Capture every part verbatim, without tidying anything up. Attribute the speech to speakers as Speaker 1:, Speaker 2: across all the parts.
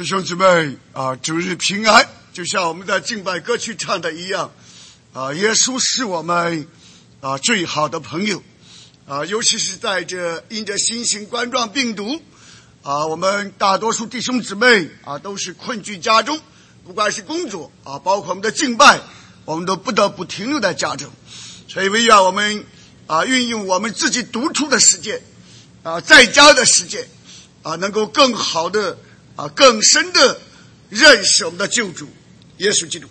Speaker 1: 弟兄姊妹啊，主日平安。就像我们在敬拜歌曲唱的一样啊，耶稣是我们啊最好的朋友啊，尤其是在这因着新型冠状病毒啊，我们大多数弟兄姊妹啊都是困居家中，不管是工作啊，包括我们的敬拜，我们都不得不停留在家中。所以唯愿我们啊运用我们自己独处的时间啊，在家的时间啊，能够更好的啊更深的认识我们的救主耶稣基督。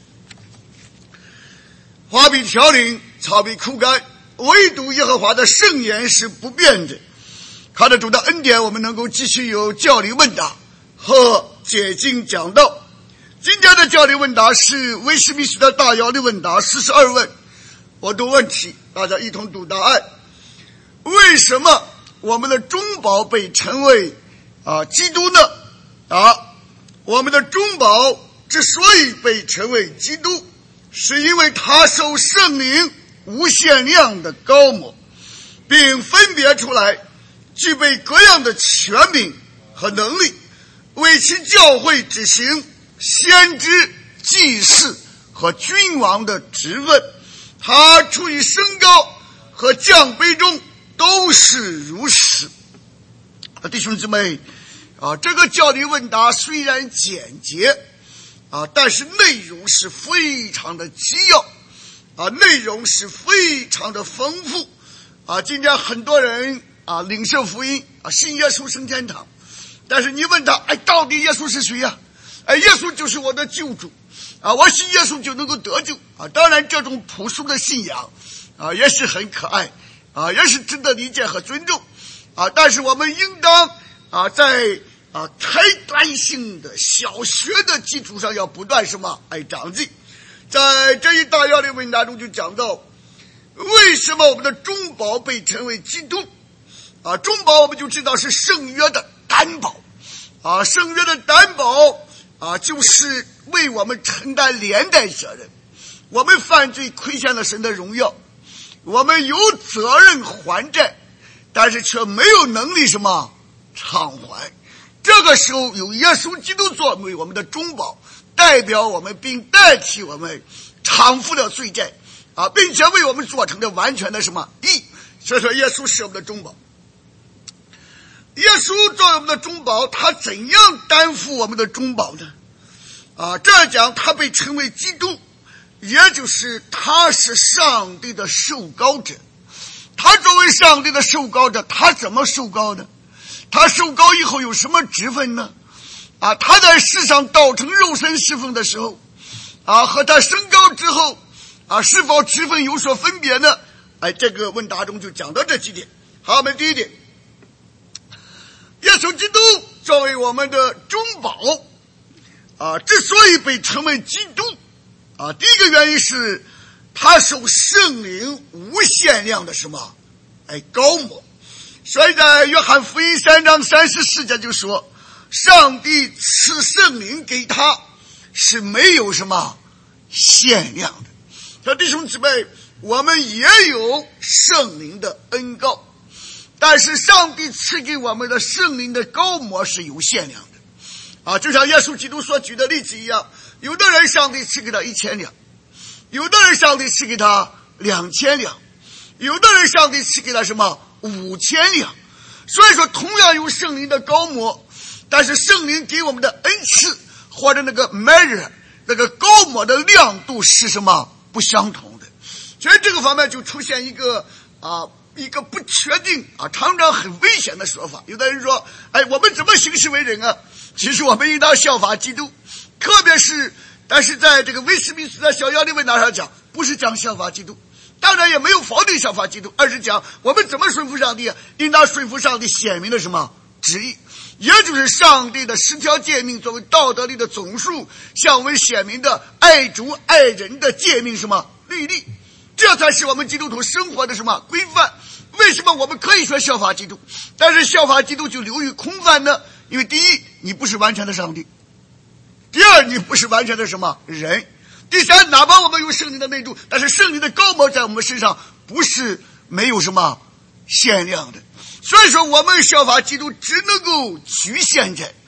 Speaker 1: 花比凋零，草比枯干，唯独耶和华的圣言是不变的。靠着主的恩典，我们能够继续有教理问答和解经讲道。今天的教理问答是威斯密斯特大要理问答四十二问，我读问题，大家一同读答案。为什么我们的中保被称为啊基督呢？啊，我们的中保之所以被称为基督，是因为他受圣灵无限量的膏抹，并分别出来具备各样的权柄和能力，为其教会执行先知、祭司和君王的职分。他出于升高和降卑中都是如此。弟兄姊妹啊，这个教理问答虽然简洁啊，但是内容是非常的基要啊，内容是非常的丰富啊。今天很多人啊领受福音啊，信耶稣升天堂，但是你问他，哎，到底耶稣是谁呀？哎，耶稣就是我的救主啊，我信耶稣就能够得救啊。当然，这种朴素的信仰啊也是很可爱啊，也是值得理解和尊重啊。但是我们应当啊在啊开端性的小学的基础上要不断什么哎长进。在这一大要理问答中就讲到，为什么我们的中保被称为基督啊？中保我们就知道是圣约的担保啊，圣约的担保啊，就是为我们承担连带责任。我们犯罪亏欠了神的荣耀，我们有责任还债，但是却没有能力什么偿还。这个时候有耶稣基督作为我们的中保，代表我们并代替我们偿付了罪债啊，并且为我们做成了完全的什么义。所以说耶稣是我们的中保。耶稣作为我们的中保，他怎样担负我们的中保呢？啊，这样讲他被称为基督，也就是他是上帝的受膏者。他作为上帝的受膏者，他怎么受膏呢？他受膏以后有什么职分呢？啊，他在世上道成肉身侍奉的时候啊，和他升高之后啊，是否职分有所分别呢？哎，这个问答中就讲到这几点。好，我们第一点，耶稣基督作为我们的中保啊，之所以被称为基督啊，第一个原因是他受圣灵无限量的什么哎膏抹。所以在约翰福音三章三十四节就说，上帝赐圣灵给他是没有什么限量的。所以弟兄姊妹，我们也有圣灵的恩膏，但是上帝赐给我们的圣灵的膏抹是有限量的啊，就像耶稣基督所举的例子一样，有的人上帝赐给他一千两，有的人上帝赐给他两千两，有的人上帝赐给他什么五千两。所以说同样有圣灵的膏抹，但是圣灵给我们的恩赐或者那个 measure 那个膏抹的亮度是什么不相同的。所以这个方面就出现一个啊一个不确定啊，常常很危险的说法。有的人说，哎，我们怎么行事为人啊？其实我们应当效法基督，特别是但是在这个威斯敏斯特小要理问答上讲，不是讲效法基督，当然也没有否定效法基督，而是讲我们怎么顺服上帝啊，应当顺服上帝显明的什么旨意，也就是上帝的十条诫命作为道德律的总数，向我们显明的爱主爱人的诫命什么律例，这才是我们基督徒生活的什么规范。为什么我们可以说效法基督，但是效法基督就流于空泛呢？因为第一，你不是完全的上帝；第二，你不是完全的什么人；第三，哪怕我们有圣灵的内住，但是圣灵的膏抹在我们身上不是没有什么限量的。所以说我们效法基督只能够局限在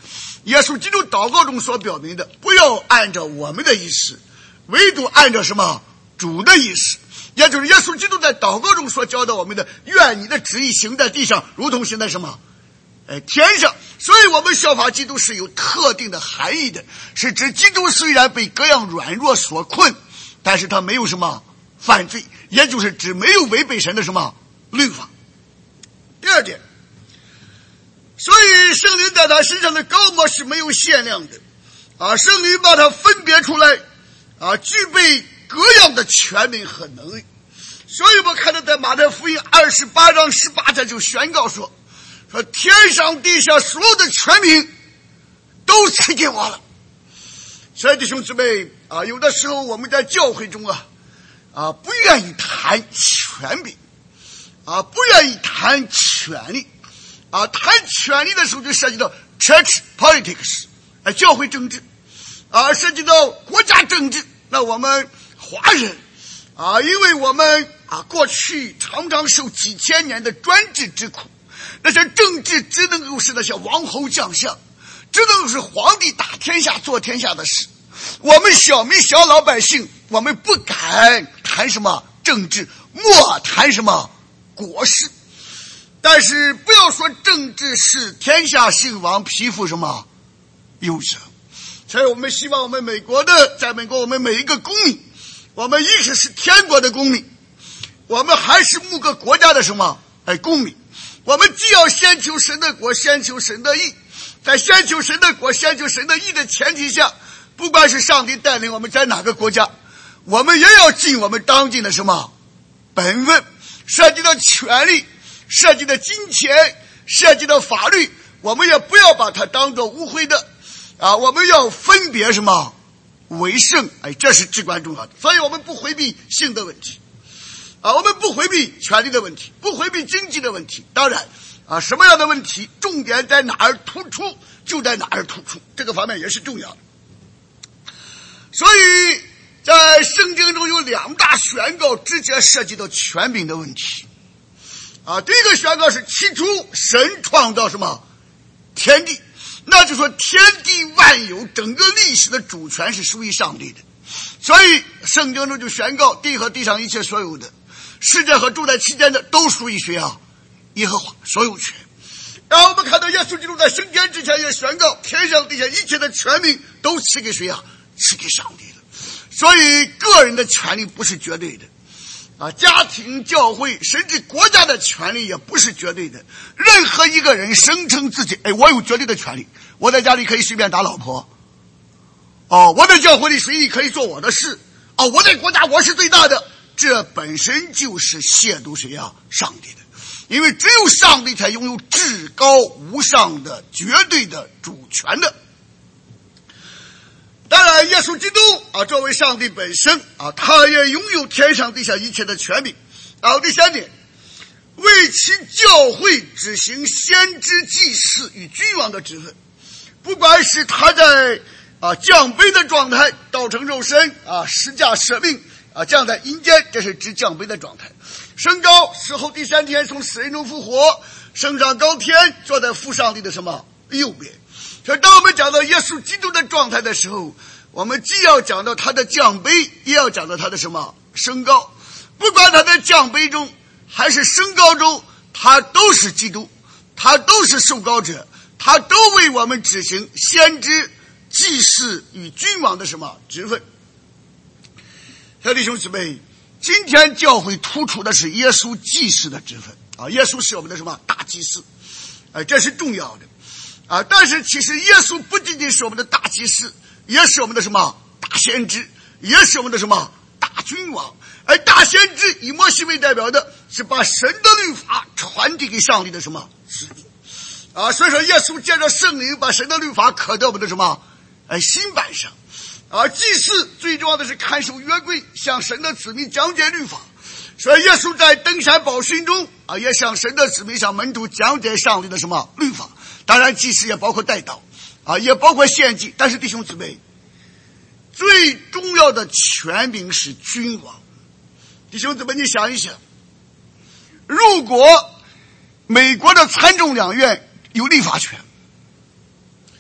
Speaker 1: 耶稣基督祷告中所表明的，不要按照我们的意思，唯独按照什么？主的意思。也就是耶稣基督在祷告中所教导我们的，愿你的旨意行在地上，如同行在什么？哎，天上。所以我们效法基督是有特定的含义的，是指基督虽然被各样软弱所困，但是他没有什么犯罪，也就是指没有违背神的什么律法。第二点，所以圣灵在他身上的膏抹是没有限量的啊，圣灵把他分别出来啊，具备各样的权柄和能力。所以我看到在马太福音二十八章十八节就宣告说，说天上地下所有的权柄都赐给我了。所以弟兄姊妹啊，有的时候我们在教会中啊啊不愿意谈权柄啊，不愿意谈权力啊，谈权力的时候就涉及到 church politics， 啊，教会政治啊，涉及到国家政治。那我们华人啊，因为我们啊过去常常受几千年的专制之苦，那些政治只能够是那些王侯将相，只能够是皇帝打天下做天下的事。我们小民小老百姓，我们不敢谈什么政治，莫谈什么国事。但是不要说政治是天下兴亡，匹夫什么有责。所以我们希望我们美国的，在美国我们每一个公民，我们一直是天国的公民，我们还是某个国家的什么哎公民。我们既要先求神的国，先求神的义，在先求神的国，先求神的义的前提下，不管是上帝带领我们在哪个国家，我们也要尽我们当尽的什么本分。涉及到权利，涉及到金钱，涉及到法律，我们也不要把它当作污秽的啊！我们要分别什么为圣，哎，这是至关重要的。所以我们不回避性的问题啊，我们不回避权利的问题，不回避经济的问题。当然啊，什么样的问题重点在哪儿突出就在哪儿突出，这个方面也是重要的。所以在圣经中有两大宣告直接涉及到权柄的问题啊。第一个宣告是起初神创造什么天地，那就说天地万有整个历史的主权是属于上帝的。所以圣经中就宣告地和地上一切所有的世界和住在其间的都属于谁啊？耶和华所有权。然后我们看到耶稣基督在升天之前也宣告天上地下一切的权柄都赐给谁啊？赐给上帝的。所以个人的权利不是绝对的啊，家庭教会甚至国家的权利也不是绝对的。任何一个人声称自己哎，我有绝对的权利，我在家里可以随便打老婆哦，我在教会里随意可以做我的事哦，我在国家我是最大的，这本身就是亵渎谁啊？上帝的。因为只有上帝才拥有至高无上的绝对的主权的。当然耶稣基督啊，作为上帝本身啊，他也拥有天上地下一切的权柄。然后第三点，为其教会执行先知祭司与君王的职分，不管是他在啊降卑的状态，道成肉身啊，施驾舍命啊，降在阴间，这是指降卑的状态；升高死后第三天从死人中复活，升上高天，坐在父上帝的什么右边。所以当我们讲到耶稣基督的状态的时候，我们既要讲到他的降卑，也要讲到他的什么升高。不管他在降卑中还是升高中，他都是基督，他都是受膏者，他都为我们执行先知祭司与君王的什么职分。小弟兄姊妹，今天教会突出的是耶稣祭司的职分啊，耶稣是我们的什么大祭司，哎，这是重要的啊。但是其实耶稣不仅仅是我们的大祭司，也是我们的什么大先知，也是我们的什么大君王。而大先知以摩西为代表的是把神的律法传递给上帝的什么子民啊，所以说耶稣借着圣灵把神的律法刻在我们的什么哎心板上啊。祭司最重要的是看守约柜，向神的子民讲解律法。所以耶稣在登山宝训中啊，也向神的子民向门徒讲解上帝的什么律法。当然祭司也包括代祷啊，也包括献祭。但是弟兄姊妹，最重要的权柄是君王。弟兄姊妹，你想一想，如果美国的参众两院有立法权，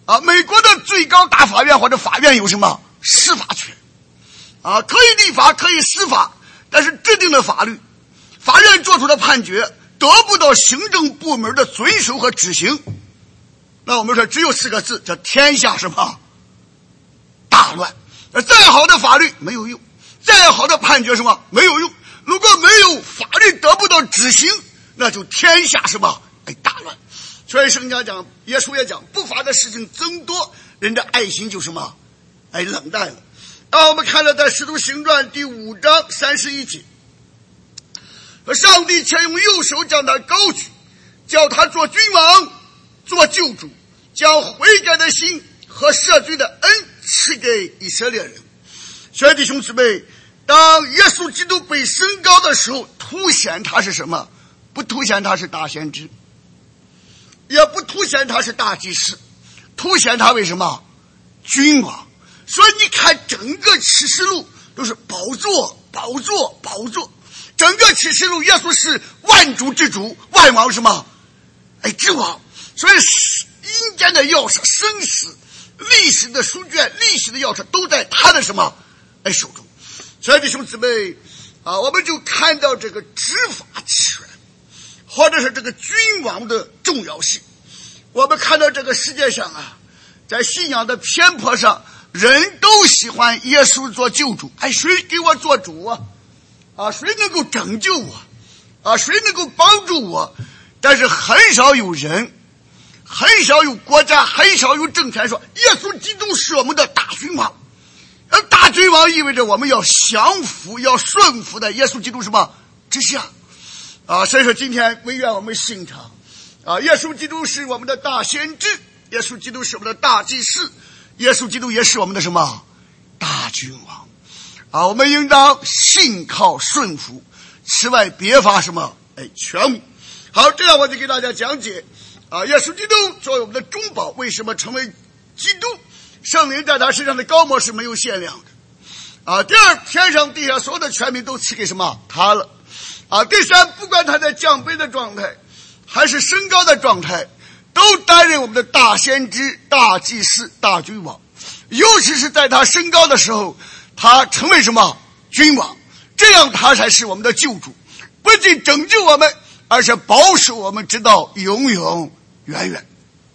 Speaker 1: 啊，美国的最高大法院或者法院有什么司法权？啊，可以立法，可以司法，但是制定的法律，法院做出的判决得不到行政部门的遵守和执行，那我们说只有四个字，叫天下什么大乱。再好的法律没有用，再好的判决什么没有用，如果没有法律得不到执行，那就天下什么哎大乱。所以圣经讲，耶稣也讲，不法的事情增多，人的爱心就什么哎冷淡了。啊，我们看到在使徒行传第五章三十一节，上帝却用右手将他高举，叫他做君王，做救主，将悔改的心和赦罪的恩赐给以色列人。所以弟兄姊妹，当耶稣基督被升高的时候，凸显他是什么？不凸显他是大先知，也不凸显他是大祭司，凸显他为什么君王。所以你看整个启示录都是宝座宝座宝座，整个启示录耶稣是万主之主，万王什么哎之王。所以阴间的钥匙，生死历史的书卷，历史的钥匙都在他的什么哎手中。所以弟兄姊妹啊，我们就看到这个执法权或者是这个君王的重要性。我们看到这个世界上啊，在信仰的偏颇上，人都喜欢耶稣做救主，哎，谁给我做主啊？啊，谁能够拯救我？啊，谁能够帮助我？但是很少有人，很少有国家，很少有政权说耶稣基督是我们的大君王。而大君王意味着我们要降服，要顺服的耶稣基督什么之下。啊，所以说今天唯愿我们信他啊，耶稣基督是我们的大先知，耶稣基督是我们的大祭司，耶稣基督也是我们的什么大君王啊！我们应当信靠顺服，此外别发什么哎权柄。好，这样我就给大家讲解啊，耶稣基督作为我们的中保，为什么成为基督？圣灵在他身上的高摩是没有限量的啊。第二，天上地下所有的权柄都赐给什么他了啊。第三，不管他在降卑的状态还是升高的状态，都担任我们的大先知、大祭司、大君王。尤其是在他升高的时候，他成为什么君王，这样他才是我们的救主，不仅拯救我们，而且保守我们直到永永远远。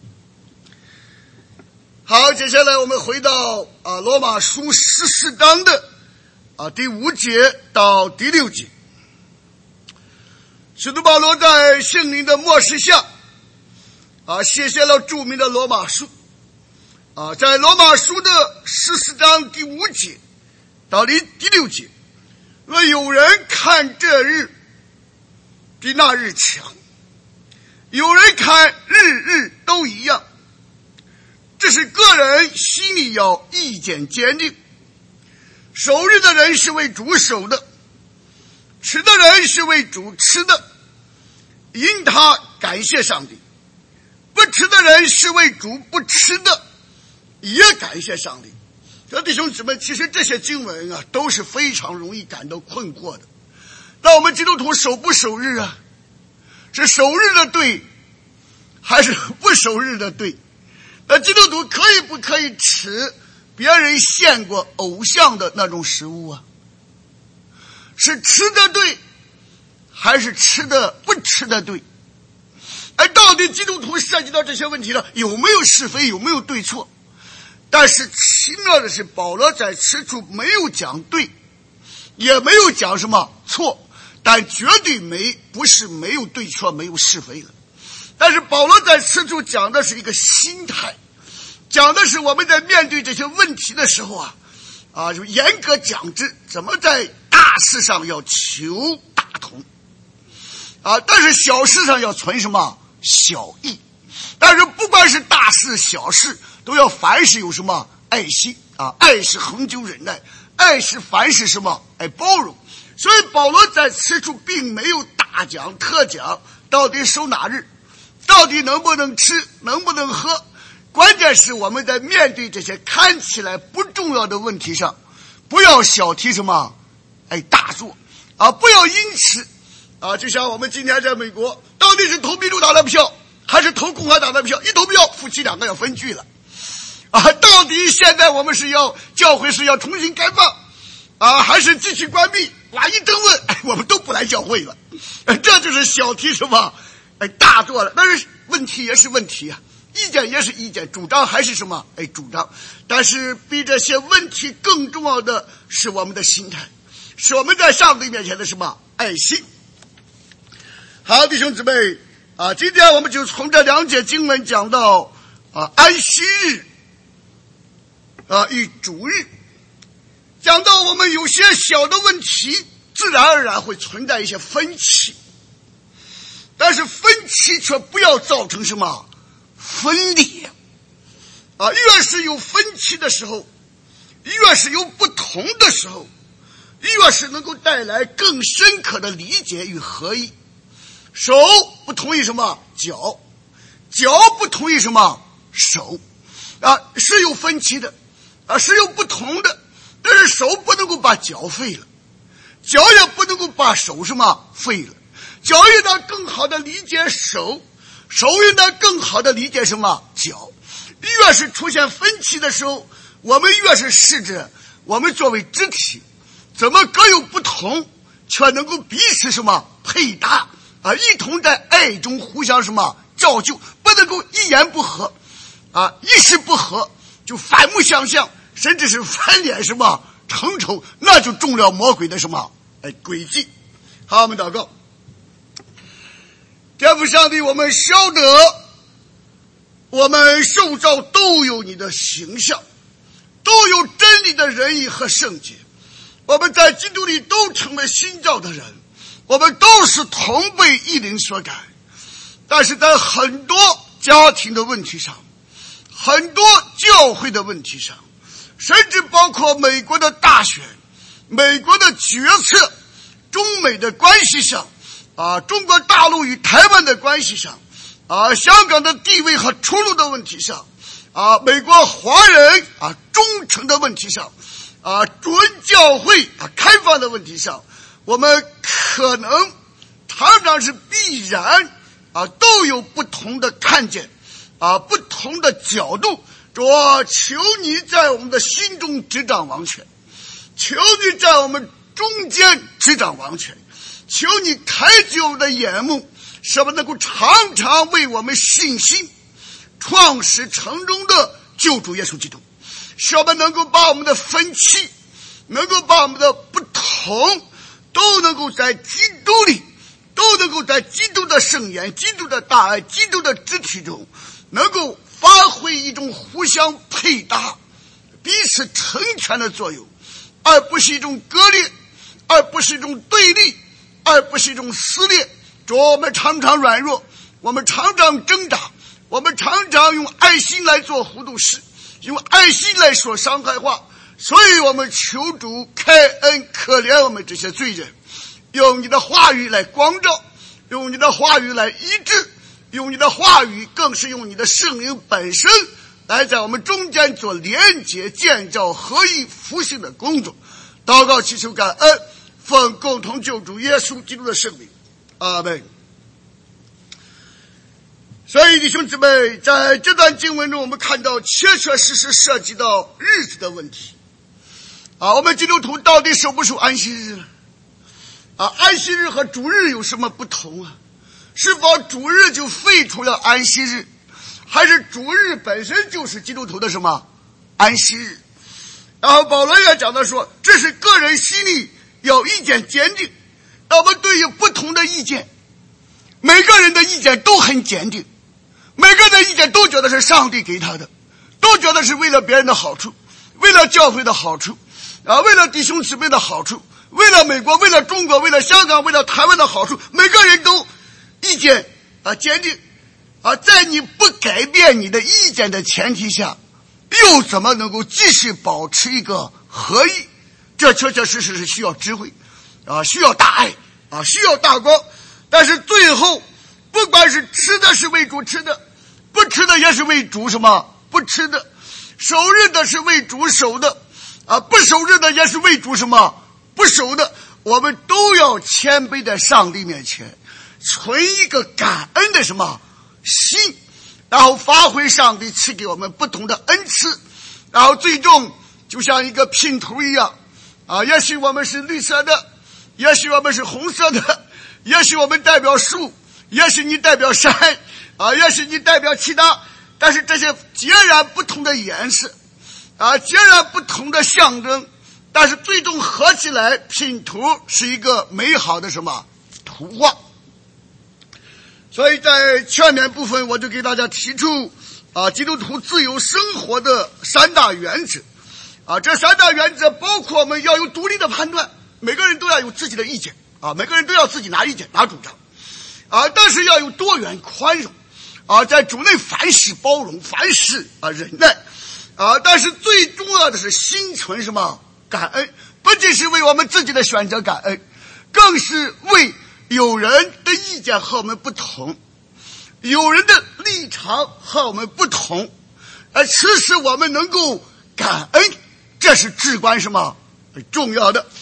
Speaker 1: 好，接下来我们回到啊罗马书十四章的啊第五节到第六节。使徒保罗在圣灵的默示下啊写下了著名的罗马书啊，在罗马书的十四章第五节到第第六节，若有人看这日比那日强，有人看日日都一样，这是个人心里要意见坚定。守日的人是为主守的，吃的人是为主吃的，因他感谢上帝；不吃的人是为主不吃的，也感谢上帝。这弟兄姊妹，其实这些经文啊都是非常容易感到困惑的。那我们基督徒守不守日啊？是守日的对，还是不守日的对？那基督徒可以不可以吃别人献过偶像的那种食物啊？是吃的对，还是吃的不吃的对？哎，到底基督徒涉及到这些问题了，有没有是非，有没有对错？但是奇妙的是，保罗在此处没有讲对，也没有讲什么错，但绝对没不是没有对错，没有是非了。但是保罗在此处讲的是一个心态，讲的是我们在面对这些问题的时候啊，啊，就严格讲之，怎么在大事上要求大同啊，但是小事上要存什么小义。但是不管是大事小事，都要凡事有什么爱心啊，爱是恒久忍耐，爱是凡事什么爱包容。所以保罗在此处并没有大讲特讲到底守哪日，到底能不能吃，能不能喝。关键是我们在面对这些看起来不重要的问题上，不要小题什么哎大做啊，不要因此啊，就像我们今天在美国，到底是投民主党的票还是投共和党的票，一投票夫妻两个要分居了啊，到底现在我们是要教会是要重新开放啊，还是继续关闭？哇，一争论，哎，我们都不来教会了。哎，这就是小题什么？哎，大做了。但是问题也是问题啊，意见也是意见，主张还是什么？哎，主张。但是比这些问题更重要的是我们的心态，是我们在上帝面前的什么？爱心。好，弟兄姊妹啊，今天我们就从这两节经文讲到啊安息日啊与主日，讲到我们有些小的问题，自然而然会存在一些分歧，但是分歧却不要造成什么分裂啊！越是有分歧的时候，越是有不同的时候，越是能够带来更深刻的理解与合一。手不同意什么脚，脚不同意什么手啊，是有分歧的啊，是有不同的，但是手不能够把脚废了，脚也不能够把手什么废了。脚应当更好的理解手，手应当更好的理解什么脚。越是出现分歧的时候，我们越是试着我们作为肢体怎么各有不同，却能够彼此什么配搭啊，一同在爱中互相什么造就，不能够一言不合啊，一时不合就反目相向，甚至是翻脸什么成仇，那就中了魔鬼的什么哎诡计。好，我们祷告。天父上帝，我们晓得我们受造都有你的形象，都有真理的仁义和圣洁，我们在基督里都成为新造的人，我们都是同被一灵所改。但是在很多家庭的问题上，很多教会的问题上，甚至包括美国的大选、美国的决策、中美的关系上啊，中国大陆与台湾的关系上啊，香港的地位和出路的问题上啊，美国华人啊忠诚的问题上啊，准教会啊开放的问题上，我们可能常常是必然啊都有不同的看见啊，不同的角度。主啊，求你在我们的心中执掌王权，求你在我们中间执掌王权，求你开启我们的眼目，使我们能够常常为我们信心创始成终的救主耶稣基督，使我们能够把我们的分歧，能够把我们的不同，都能够在基督里，都能够在基督的圣言、基督的大爱、基督的肢体中，能够发挥一种互相配搭、彼此成全的作用，而不是一种割裂，而不是一种对立，而不是一种撕裂。主，我们常常软弱，我们常常挣扎，我们常常用爱心来做糊涂事，用爱心来说伤害话，所以我们求主开恩可怜我们这些罪人，用你的话语来光照，用你的话语来医治，用你的话语更是用你的圣灵本身来在我们中间做连结、建造、合一、复兴的工作。祷告祈求感恩，奉共同救主耶稣基督的圣名，阿们。所以弟兄姊妹，在这段经文中，我们看到确确实实涉及到日子的问题啊。我们基督徒到底守不守安息日呢？啊，安息日和主日有什么不同啊？是否主日就废除了安息日，还是主日本身就是基督徒的什么安息日？然后保罗也讲到说，这是个人心里有意见坚定。那我们对于不同的意见，每个人的意见都很坚定，每个人的意见都觉得是上帝给他的，都觉得是为了别人的好处，为了教会的好处啊，为了弟兄姊妹的好处，为了美国，为了中国，为了香港，为了台湾的好处，每个人都意见啊坚定啊，在你不改变你的意见的前提下，又怎么能够继续保持一个合一？这确确实实是需要智慧啊，需要大爱啊，需要大光。但是最后，不管是吃的是为主吃的，不吃的也是为主什么不吃的，守日的是为主守的啊，不守日的也是为主什么不守的。我们都要谦卑在上帝面前，存一个感恩的什么心， 然后发挥上帝赐给我们不同的恩赐，然后最终就像一个拼图一样啊，也许我们是绿色的，也许我们是红色的，也许我们代表树，也许你代表山啊，也许你代表其他，但是这些截然不同的颜色啊，截然不同的象征，但是最终合起来拼图是一个美好的什么图画。所以在劝勉部分，我就给大家提出啊，基督徒自由生活的三大原则啊，这三大原则包括我们要有独立的判断，每个人都要有自己的意见啊，每个人都要自己拿意见拿主张啊，但是要有多元宽容啊，在主内凡事包容，凡事啊忍耐啊，但是最重要的是心存什么感恩，不仅是为我们自己的选择感恩，更是为有人的意见和我们不同，有人的立场和我们不同，而此时我们能够感恩，这是至关什么重要的。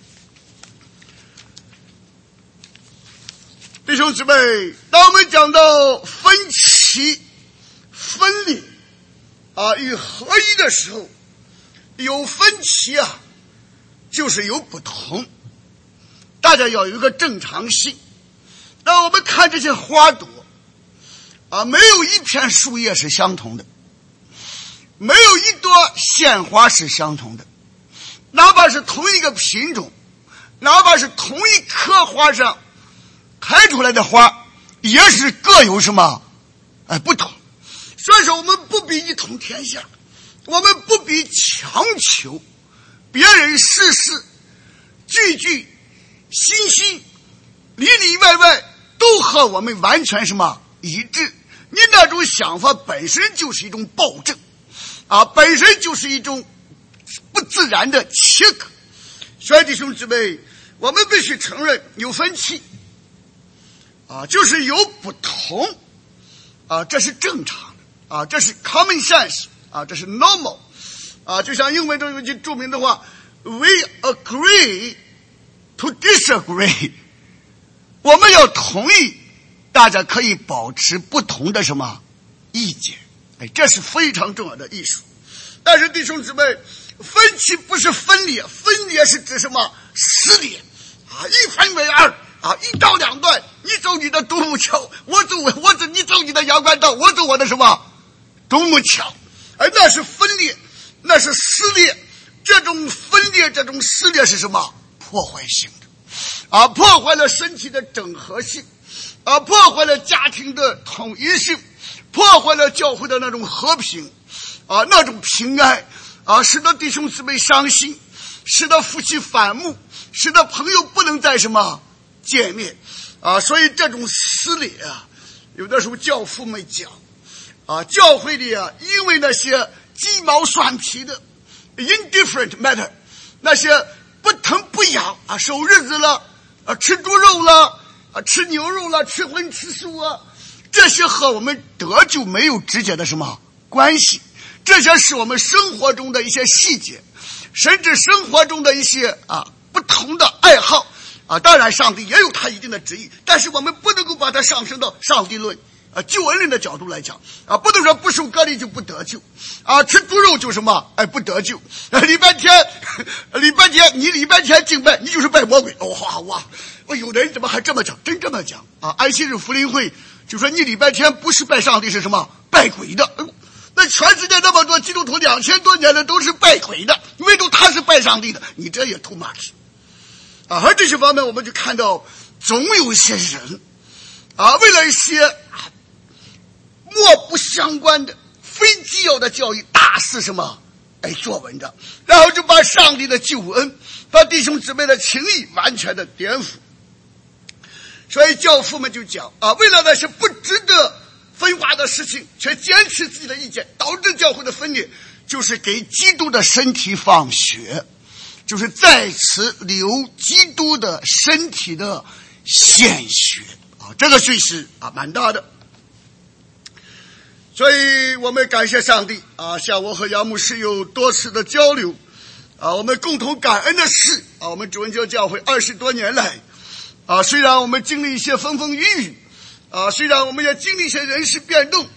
Speaker 1: 弟兄姊妹，当我们讲到分歧、分裂啊与合一的时候，有分歧啊，就是有不同。大家要有一个正常性。那我们看这些花朵啊，没有一片树叶是相同的，没有一朵鲜花是相同的，哪怕是同一个品种，哪怕是同一棵花上开出来的花，也是各有什么哎不同。所以说我们不必一统天下，我们不必强求别人事事句句心心里里外外都和我们完全什么一致。你那种想法本身就是一种暴政啊，本身就是一种不自然的切割。所以弟兄姊妹，我们必须承认有分歧啊，就是有不同啊，这是正常的啊，这是 common sense 啊，这是 normal 啊。就像英文中有句著名的话 ，We agree to disagree， 我们要同意大家可以保持不同的什么意见，哎，这是非常重要的艺术。但是弟兄姊妹，分歧不是分裂，分裂是指什么撕裂啊，一分为二啊，一刀两断，你走你的独木桥，我走我走你走你的阳关道，我走我的什么独木桥，而那是分裂，那是撕裂。这种分裂，这种撕裂是什么？破坏性的啊，破坏了身体的整合性啊，破坏了家庭的统一性，破坏了教会的那种和平啊，那种平安啊，使得弟兄姊妹伤心，使得夫妻反目，使得朋友不能再什么见面啊。所以这种撕裂啊，有的时候教父们讲啊，教会里啊，因为那些鸡毛蒜皮的 indifferent matter， 那些不疼不痒啊，守日子了啊，吃猪肉了啊，吃牛肉了，吃荤吃素啊，这些和我们得救没有直接的什么关系，这些是我们生活中的一些细节，甚至生活中的一些啊不同的爱好啊。当然上帝也有他一定的旨意，但是我们不能够把它上升到上帝论啊救恩论的角度来讲啊，不能说不受割礼就不得救啊，吃猪肉就什么哎不得救啊，礼拜天礼拜天你礼拜天敬拜你就是拜魔鬼。哇哇，我有的人怎么还这么讲，真这么讲啊？安息日福临会就说你礼拜天不是拜上帝是什么拜鬼的。哎，那全世界那么多基督徒两千多年的都是拜鬼的，唯独他是拜上帝的，你这也 too much 啊。而这些方面我们就看到总有一些人啊，为了一些啊莫不相关的非基要的教育大肆什么哎做文章，然后就把上帝的救恩把弟兄姊妹的情谊完全的颠覆。所以教父们就讲啊，为了那些不值得分化的事情却坚持自己的意见，导致教会的分裂，就是给基督的身体放血，就是在此流基督的身体的鲜血啊，这个讯息啊蛮大的。所以我们感谢上帝啊，像我和杨牧师有多次的交流啊，我们共同感恩的是啊，我们主恩教教会二十多年来啊，虽然我们经历一些风风雨雨啊，虽然我们也经历一些人事变动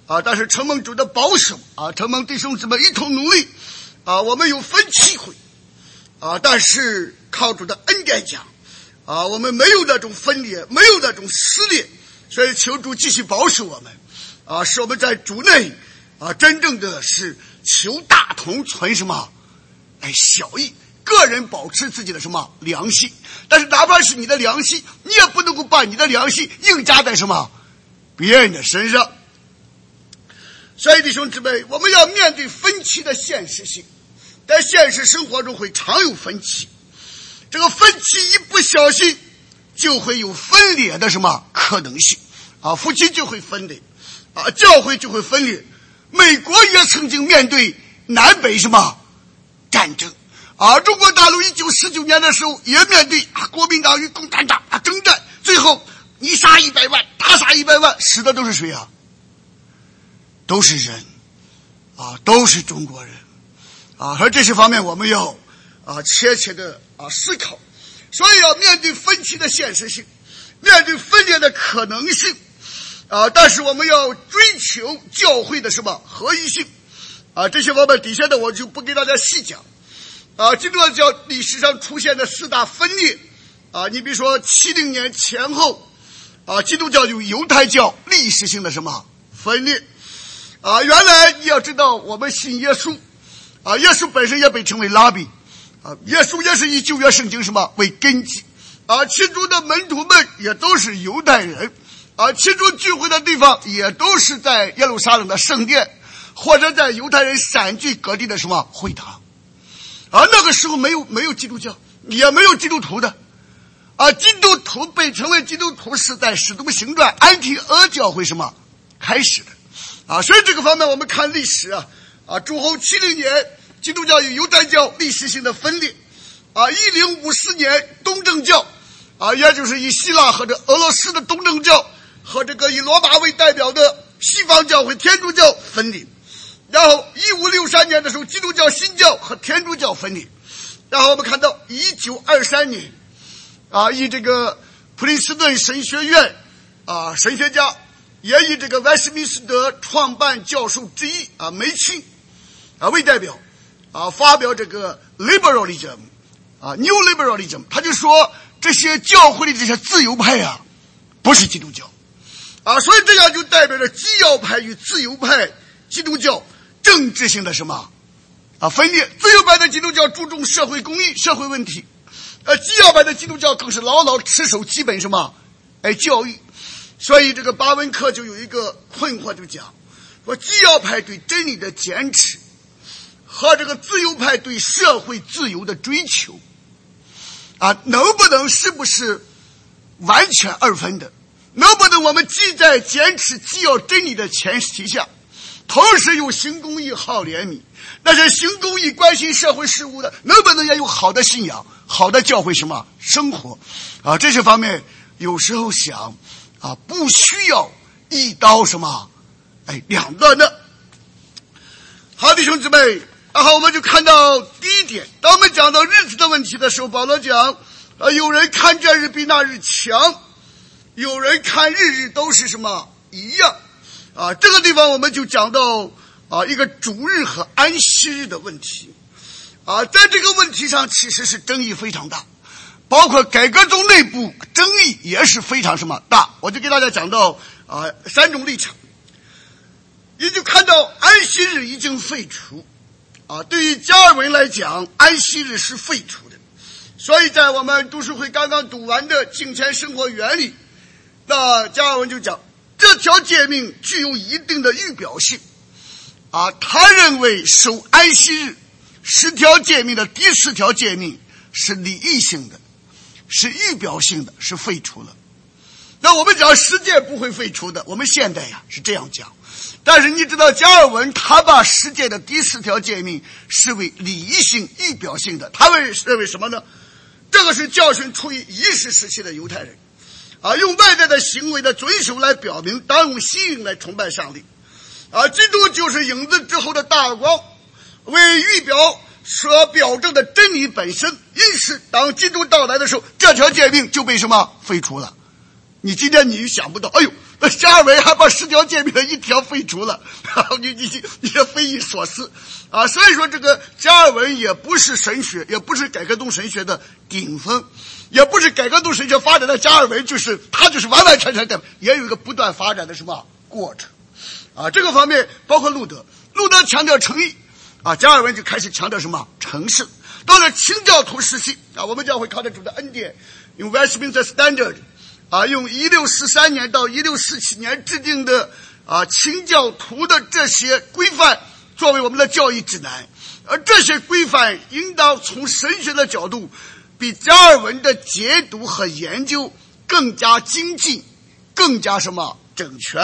Speaker 1: 啊，但是承蒙主的保守啊，承蒙弟兄姊妹一同努力啊，我们有分期会啊，但是靠主的恩典讲啊，我们没有那种分裂，没有那种撕裂，所以求主继续保守我们啊，使我们在主内啊，真正的是求大同存什么？哎，小义，个人保持自己的什么良心，但是哪怕是你的良心，你也不能够把你的良心硬加在什么别人的身上。所以弟兄姊妹，我们要面对分歧的现实性，在现实生活中会常有分歧，这个分歧一不小心就会有分裂的什么可能性啊，夫妻就会分裂啊，教会就会分裂。美国也曾经面对南北什么战争啊，中国大陆一九四九年的时候也面对啊国民党与共产党啊征战，最后你杀一百万，他杀一百万，死的都是谁啊？都是人啊，都是中国人啊，而这些方面我们要啊切切的啊思考，所以要面对分歧的现实性，面对分裂的可能性啊，但是我们要追求教会的什么合一性啊，这些方面底下的我就不给大家细讲啊。基督教历史上出现的四大分裂啊，你比如说七零年前后啊，基督教有犹太教历史性的什么分裂啊，原来你要知道，我们信耶稣啊，耶稣本身也被称为拉比啊，耶稣也是以旧约圣经什么为根基啊，其中的门徒们也都是犹太人啊，其中聚会的地方也都是在耶路撒冷的圣殿，或者在犹太人散居各地的什么会堂啊，那个时候没有没有基督教，也没有基督徒的啊，基督徒被称为基督徒是在使徒行传安提阿教会什么开始的啊，所以这个方面我们看历史啊啊，主后七零年基督教与犹太教历史性的分裂啊，一零五四年东正教啊，也就是以希腊和这俄罗斯的东正教和这个以罗马为代表的西方教会天主教分裂，然后一五六三年的时候基督教新教和天主教分裂，然后我们看到一九二三年啊，以这个普林斯顿神学院啊神学家，也以这个威斯敏斯特创办教授之一啊梅钦啊为代表啊发表这个 liberalism 啊 new liberalism， 他就说这些教会的这些自由派啊不是基督教啊，所以这样就代表着基要派与自由派基督教政治性的什么啊分裂。自由派的基督教注重社会公益社会问题，呃基要派的基督教更是牢牢持守基本什么哎教育。所以这个巴文克就有一个困惑，就讲说基要派对真理的坚持和这个自由派对社会自由的追求啊，能不能是不是完全二分的？能不能我们既在坚持基要真理的前提下，同时又行公义好怜悯？那些行公义关心社会事务的，能不能也有好的信仰好的教会什么生活啊？这些方面有时候想啊，不需要一刀什么哎两断的。好，弟兄姊妹，然后我们就看到第一点，当我们讲到日子的问题的时候，保罗讲啊，有人看这日比那日强，有人看日日都是什么一样啊。这个地方我们就讲到啊一个主日和安息日的问题啊，在这个问题上其实是争议非常大，包括改革宗内部争议也是非常什么大。我就给大家讲到啊三种立场，也就看到安息日已经废除啊，对于加尔文来讲，安息日是废除的。所以在我们读书会刚刚读完的敬虔生活原理，那加尔文就讲这条诫命具有一定的预表性啊，他认为守安息日十条诫命的第四条诫命是礼仪性的，是预表性的，是废除了。那我们讲十诫不会废除的，我们现代呀是这样讲。但是你知道加尔文他把十诫的第四条诫命视为礼仪性预表性的，他认为什么呢？这个是教训出于仪式时期的犹太人啊，用外在的行为的遵守来表明当用心灵来崇拜上帝啊。基督就是影子之后的大光，为预表所表证的真理本身。因此当基督到来的时候，这条诫命就被什么废除了。你今天你想不到，哎呦， 那加尔文还把十条诫命的一条废除了，你你你这匪夷所思啊！所以说，这个加尔文也不是神学，也不是改革宗神学的顶峰，也不是改革宗神学发展的加尔文，就是他就是完完全全的，也有一个不断发展的什么过程啊！这个方面包括路德，路德强调诚意啊，加尔文就开始强调什么诚实。到了清教徒时期啊，我们教会靠着主的恩典，用 Westminster Standard。啊，用一六四三年到一六四七年制定的啊清教徒的这些规范作为我们的教育指南，而这些规范应当从神学的角度比加尔文的解读和研究更加精进，更加什么整全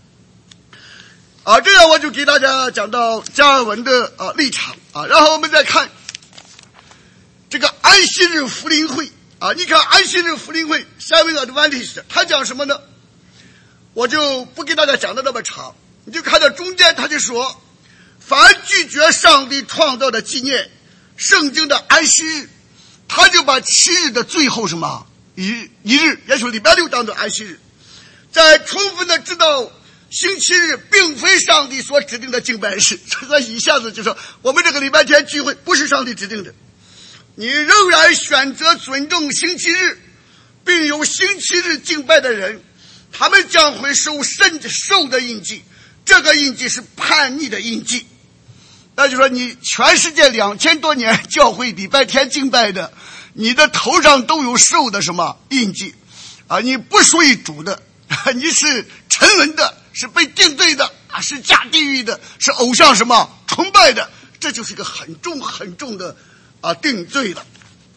Speaker 1: 啊。这样我就给大家讲到加尔文的啊立场啊，然后我们再看这个安息日福临会啊，你看安息日福临会 Seven Adventist 他讲什么呢？我就不给大家讲的那么长，你就看到中间他就说，凡拒绝上帝创造的纪念圣经的安息日，他就把七日的最后什么一一日，也就是礼拜六当做安息日，在充分的知道星期日并非上帝所指定的敬拜日，这个一下子就说我们这个礼拜天聚会不是上帝指定的，你仍然选择尊重星期日，并有星期日敬拜的人，他们将会受神受的印记，这个印记是叛逆的印记。那就说你全世界两千多年教会礼拜天敬拜的，你的头上都有受的什么印记啊？你不属于主的，你是沉沦的，是被定罪的啊，是下地狱的，是偶像什么崇拜的，这就是一个很重很重的啊定罪了。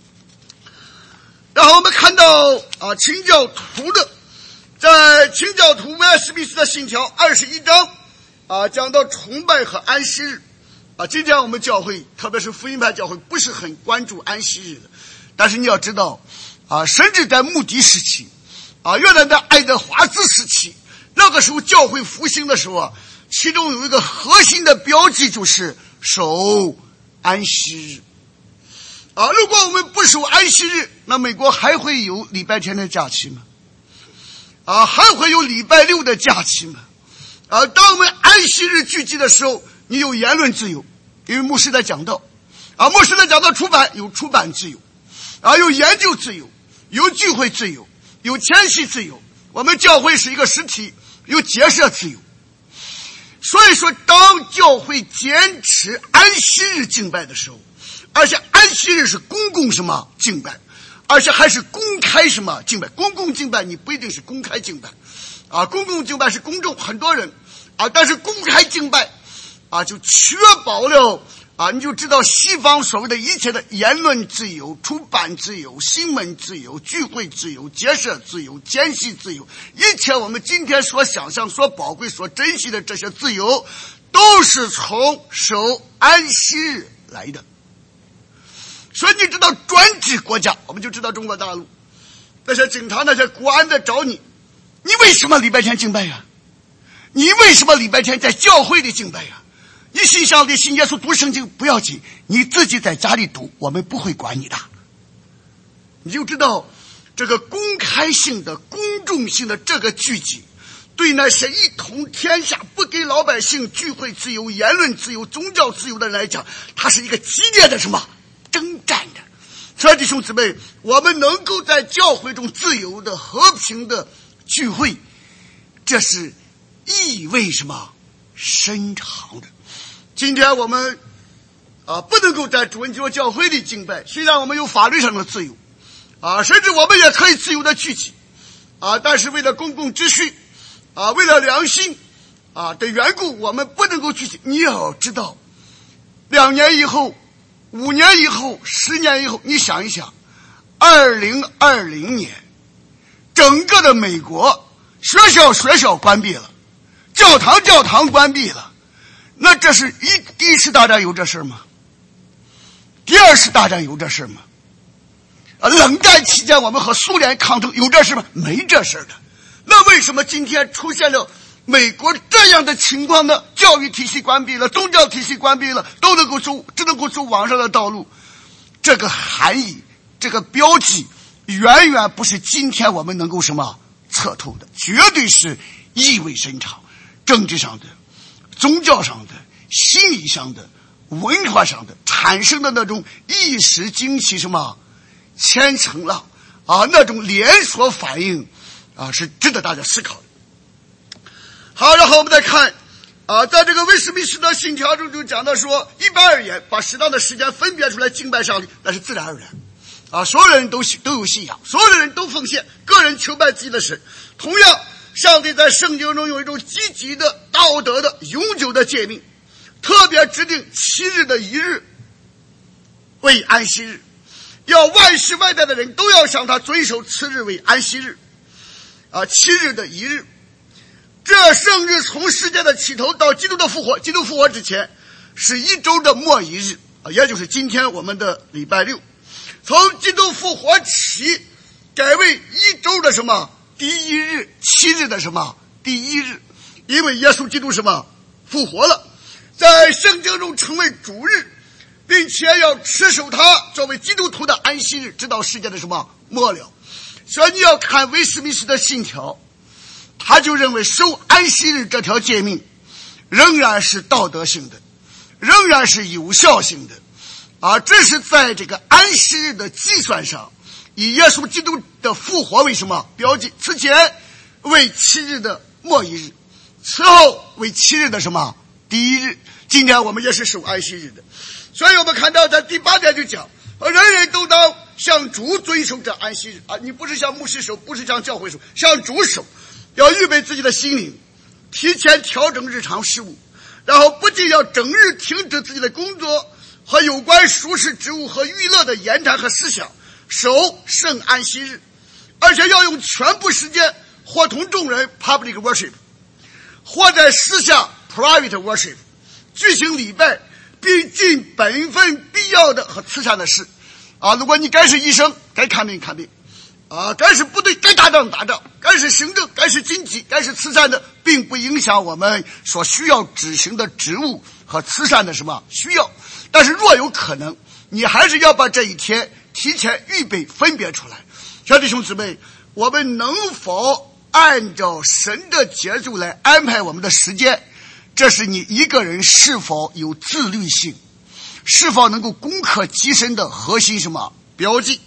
Speaker 1: 然后我们看到啊清教徒的，在清教徒威尔史密斯的信条二十一章啊讲到崇拜和安息日啊。今天我们教会特别是福音派教会不是很关注安息日的，但是你要知道啊，甚至在穆迪时期啊，原来在爱德华兹时期，那个时候教会复兴的时候啊，其中有一个核心的标记就是守安息日啊。如果我们不守安息日，那美国还会有礼拜天的假期吗？啊，还会有礼拜六的假期吗？啊，当我们安息日聚集的时候，你有言论自由，因为牧师在讲道啊，牧师在讲道出版有出版自由啊，有研究自由，有聚会自由，有迁徙自由。我们教会是一个实体，有结社自由。所以说当教会坚持安息日敬拜的时候，而且安息日是公共什么敬拜，而且还是公开什么敬拜。公共敬拜你不一定是公开敬拜啊，公共敬拜是公众很多人啊，但是公开敬拜啊就确保了啊，你就知道西方所谓的一切的言论自由、出版自由、新闻自由、聚会自由、结社自由、迁徙自由，一切我们今天所想象、所宝贵、所珍惜的这些自由，都是从守安息日来的。所以你知道专制国家，我们就知道中国大陆那些警察、那些国安的找你，你为什么礼拜天敬拜呀？你为什么礼拜天在教会里敬拜呀？你信上帝、信耶稣、读圣经不要紧，你自己在家里读，我们不会管你的。你就知道这个公开性的、公众性的这个聚集，对那些一统天下、不给老百姓聚会自由、言论自由、宗教自由的人来讲，它是一个激烈的什么征战的。所以弟兄姊妹，我们能够在教会中自由的、和平的聚会，这是意味什么深长的。今天我们啊不能够在主恩基督教会里敬拜，虽然我们有法律上的自由啊，甚至我们也可以自由的聚集啊，但是为了公共秩序啊，为了良心啊的缘故，我们不能够聚集。你要知道，两年以后、五年以后、十年以后，你想一想，二零二零年，整个的美国学校学校关闭了，教堂教堂关闭了。那这是一第一次大战有这事吗？第二次大战有这事吗？啊，冷战期间我们和苏联抗争有这事吗？没这事的。那为什么今天出现了美国这样的情况呢？教育体系关闭了，宗教体系关闭了，都能够走，只能够走网上的道路。这个含义，这个标记，远远不是今天我们能够什么测透的，绝对是意味深长，政治上的、宗教上的、心理上的、文化上的产生的那种一时惊起什么千层浪啊，那种连锁反应啊，是值得大家思考的。好，然后我们再看啊，在这个威斯敏斯特信条中就讲到说，一般而言，把适当的时间分别出来敬拜上帝，那是自然而然啊，所有人都都有信仰，所有的人都奉献，个人求拜自己的神。同样，上帝在圣经中有一种积极的、道德的、永久的诫命，特别指定七日的一日为安息日，要万事万代的人都要向他遵守此日为安息日啊，七日的一日。这圣日从世界的起头到基督的复活，基督复活之前是一周的末一日啊，也就是今天我们的礼拜六。从基督复活起，改为一周的什么第一日，七日的什么第一日，因为耶稣基督什么复活了，在圣经中成为主日，并且要持守它作为基督徒的安息日，直到世界的什么末了。所以你要看威斯敏斯特信条，他就认为守安息日这条诫命仍然是道德性的，仍然是有效性的啊，这是在这个安息日的计算上，以耶稣基督的复活为什么标记？此前为七日的末一日，此后为七日的什么第一日。今天我们也是守安息日的，所以我们看到在第八点就讲，人人都当向主遵守这安息日啊！你不是向牧师守，不是向教会守，向主守，要预备自己的心灵，提前调整日常事务，然后不仅要整日停止自己的工作和有关舒适之物和娱乐的言谈和思想，守圣安息日，而且要用全部时间或同众人 public worship， 或在私下 private worship 举行礼拜，并尽本分必要的和慈善的事啊！如果你该是医生，该看病看病啊，该是部队该打仗打仗，该是行政，该是经济，该是慈善的，并不影响我们所需要执行的职务和慈善的什么需要。但是若有可能，你还是要把这一天提前预备分别出来。小弟兄姊妹，我们能否按照神的节奏来安排我们的时间，这是你一个人是否有自律性，是否能够攻克己身的核心什么标记。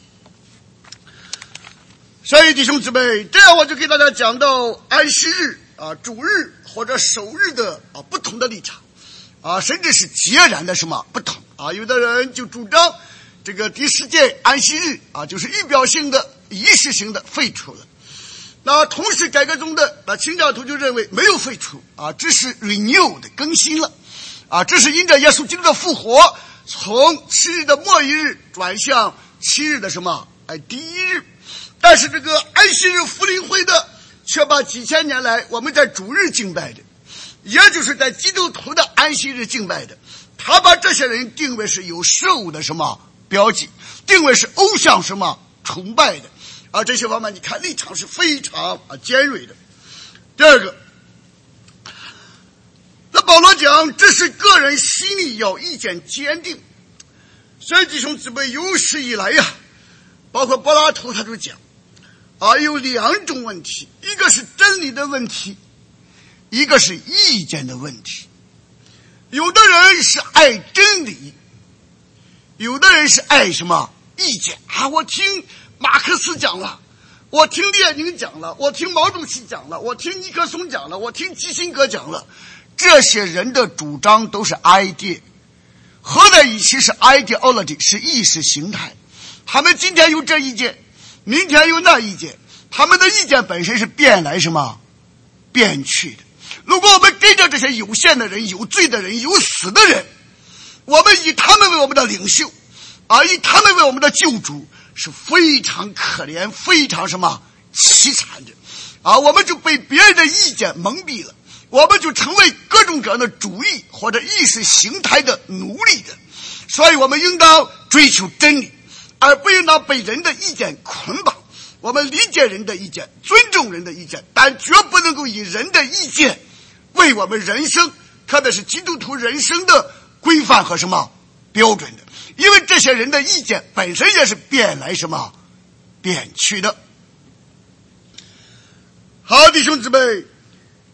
Speaker 1: 所以弟兄姊妹，这样我就给大家讲到安息日啊、主日或者守日的啊不同的立场啊，甚至是截然的什么不同啊。有的人就主张这个第十届安息日啊，就是预表性的、仪式性的废除了。那同时改革中的那清教徒就认为没有废除啊，只是 renew 的更新了啊，这是因着耶稣基督的复活，从七日的末一日转向七日的什么哎第一日。但是这个安息日福临会的却把几千年来我们在主日敬拜的，也就是在基督徒的安息日敬拜的，他把这些人定位是有兽的什么标记，定位是偶像什么崇拜的啊，这些方面你看立场是非常啊尖锐的。第二个，那保罗讲这是个人心里要意见坚定，所以弟兄姊妹有史以来呀、啊，包括柏拉图他就讲啊，有两种问题，一个是真理的问题，一个是意见的问题。有的人是爱真理，有的人是爱什么意见啊？我听马克思讲了，我听列宁讲了，我听毛主席讲了，我听尼克松讲了，我听基辛格讲了，这些人的主张都是 idea， 合在一起是 ideology， 是意识形态。他们今天有这意见，明天有那意见，他们的意见本身是变来什么变去的。如果我们跟着这些有限的人、有罪的人、有死的人，我们以他们为我们的领袖啊，以他们为我们的救主，是非常可怜、非常什么凄惨的啊！我们就被别人的意见蒙蔽了，我们就成为各种各样的主义或者意识形态的奴隶的。所以我们应当追求真理，而不应当被人的意见捆绑。我们理解人的意见，尊重人的意见，但绝不能够以人的意见为我们人生，特别是基督徒人生的规范和什么标准的。因为这些人的意见本身也是变来什么变去的。好，弟兄姊妹，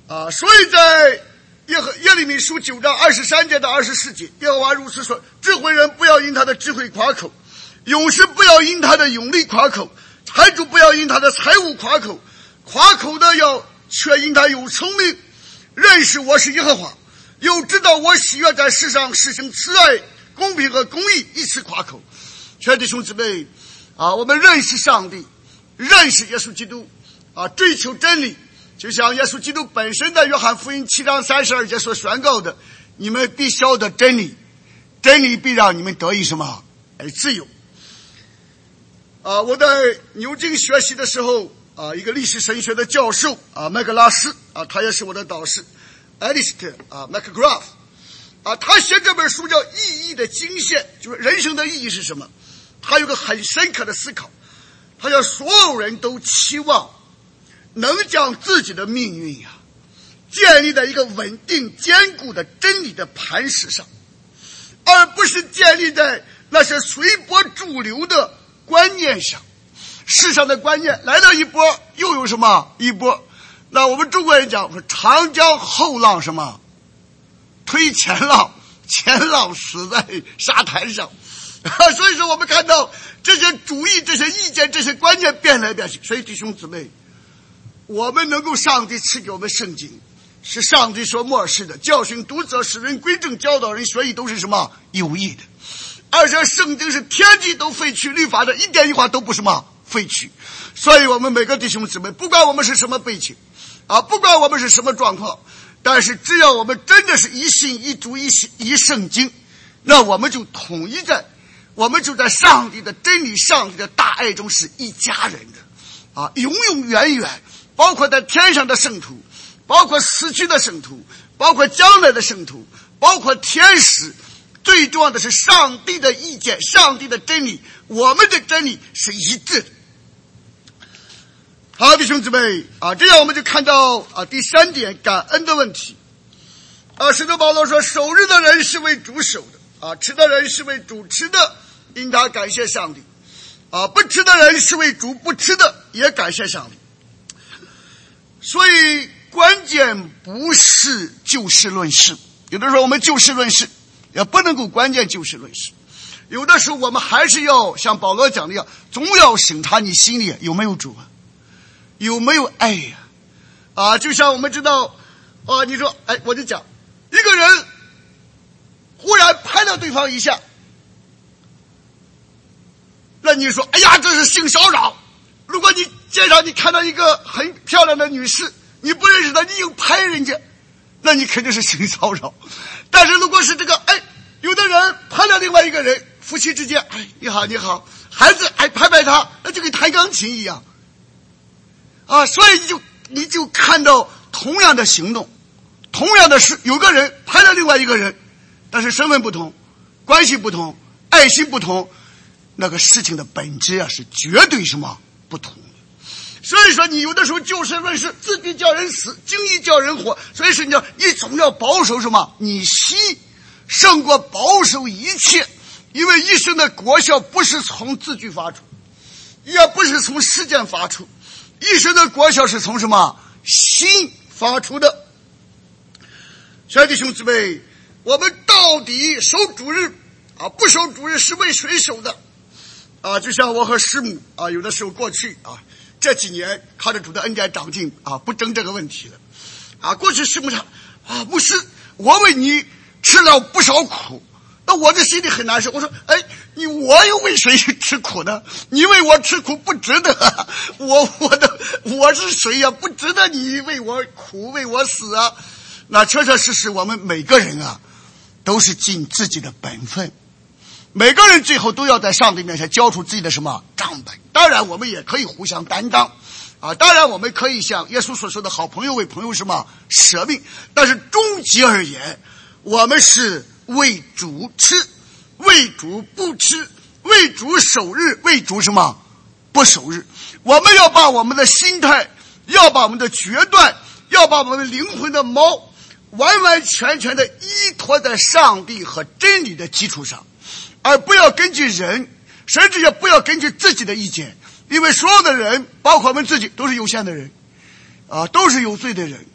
Speaker 1: 啊，所以在耶和耶利米书九章二十三节到二十四节，耶和华如此说：智慧人不要因他的智慧夸口，勇士不要因他的勇力夸口，财主不要因他的财物夸口，夸口的要却因他有聪明，认识我是耶和华，又知道我喜悦在世上实行慈爱、公平和公义，以此夸口。全弟兄姊妹啊，我们认识上帝，认识耶稣基督啊，追求真理，就像耶稣基督本身在约翰福音七章三十二节所宣告的：你们必晓得真理，真理必让你们得以什么？而自由。啊，我在牛津学习的时候啊，一个历史神学的教授啊，麦克拉斯啊，他也是我的导师 ，Alistair 啊 ，McGrath 啊，他写这本书叫《意义的经线》，就是人生的意义是什么？他有个很深刻的思考，他说所有人都期望能将自己的命运呀、啊，建立在一个稳定坚固的真理的磐石上，而不是建立在那些随波逐流的观念上。世上的观念来了一波，又有什么一波？那我们中国人讲说长江后浪什么推前浪，前浪死在沙滩上。所以说我们看到这些主义、这些意见、这些观念变来变去。所以弟兄姊妹，我们能够上帝赐给我们圣经，是上帝所漠视的，教训读者，使人归正，教导人学义，都是什么有益的。而且圣经是天地都废去，律法的一点一划都不什么废去。所以我们每个弟兄姊妹，不管我们是什么背景啊，不管我们是什么状况，但是只要我们真的是一信一主一信一圣经，那我们就统一在我们就在上帝的真理、上帝的大爱中是一家人的啊，永永远远，包括在天上的圣徒，包括死去的圣徒，包括将来的圣徒，包括天使。最重要的是上帝的意见，上帝的真理，我们的真理是一致的。好，弟兄姊妹啊，这样我们就看到啊第三点，感恩的问题。啊，使徒保罗说，守日的人是为主守的，啊，吃的人是为主吃的，应当感谢上帝。啊，不吃的人是为主不吃的，也感谢上帝。所以关键不是就事论事，有的时候我们就事论事也不能够关键就事论事，有的时候我们还是要像保罗讲的一样，总要审查你心里有没有主啊，有没有爱呀、啊？啊，就像我们知道啊，你说哎，我就讲一个人忽然拍了对方一下，那你说哎呀这是性骚扰。如果你街上你看到一个很漂亮的女士，你不认识她，你又拍人家，那你肯定是性骚扰。但是如果是这个哎，有的人拍了另外一个人，夫妻之间哎你好你好，孩子哎拍拍他，那就跟弹钢琴一样啊。所以你就你就看到同样的行动，同样的事，有个人拍了另外一个人，但是身份不同，关系不同，爱心不同，那个事情的本质啊是绝对什么不同的。所以说你有的时候就事论事，自己叫人死，经义叫人活。所以说你要你总要保守什么？你惜胜过保守一切，因为一生的果效不是从字句发出，也不是从事件发出，一生的果效是从什么？心发出的。小弟兄姊妹，我们到底守主日啊，不守主日是为谁守的啊？就像我和师母啊，有的时候过去啊，这几年靠着主的恩典长进啊，不争这个问题了啊。过去师母讲啊，牧师，我为你吃了不少苦，那我的心里很难受。我说，哎，你我又为谁吃苦呢？你为我吃苦不值得、啊，我我的我是谁呀、啊？不值得你为我苦，为我死啊！那确确实实，我们每个人啊，都是尽自己的本分。每个人最后都要在上帝面前交出自己的什么账本。当然我们也可以互相担当啊，当然我们可以像耶稣所说的好朋友为朋友什么舍命，但是终极而言，我们是为主吃，为主不吃，为主守日，为主什么不守日。我们要把我们的心态，要把我们的决断，要把我们的灵魂的锚完完全全的依托在上帝和真理的基础上，而不要根据人，甚至也不要根据自己的意见。因为所有的人，包括我们自己，都是有限的人啊，都是有罪的人